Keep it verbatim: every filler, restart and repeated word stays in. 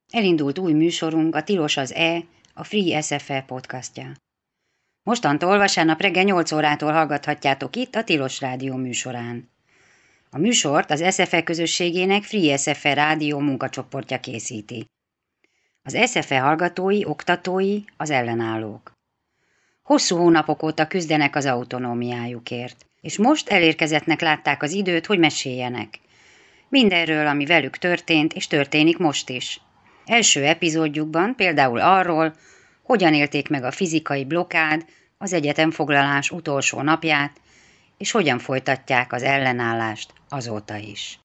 Elindult új műsorunk, a Tilos az E, a Free es ef e podcastja. Mostantól vasárnap reggel nyolc órától hallgathatjátok itt a Tilos Rádió műsorán. A műsort az es ef e közösségének Free es ef e Rádió munkacsoportja készíti. Az es ef e hallgatói, oktatói, az ellenállók. Hosszú hónapok óta küzdenek az autonómiájukért, és most elérkezettnek látták az időt, hogy meséljenek. Mindenről, ami velük történt, és történik most is. Első epizódjukban például arról, hogyan élték meg a fizikai blokkád, az egyetemfoglalás utolsó napját, és hogyan folytatják az ellenállást azóta is.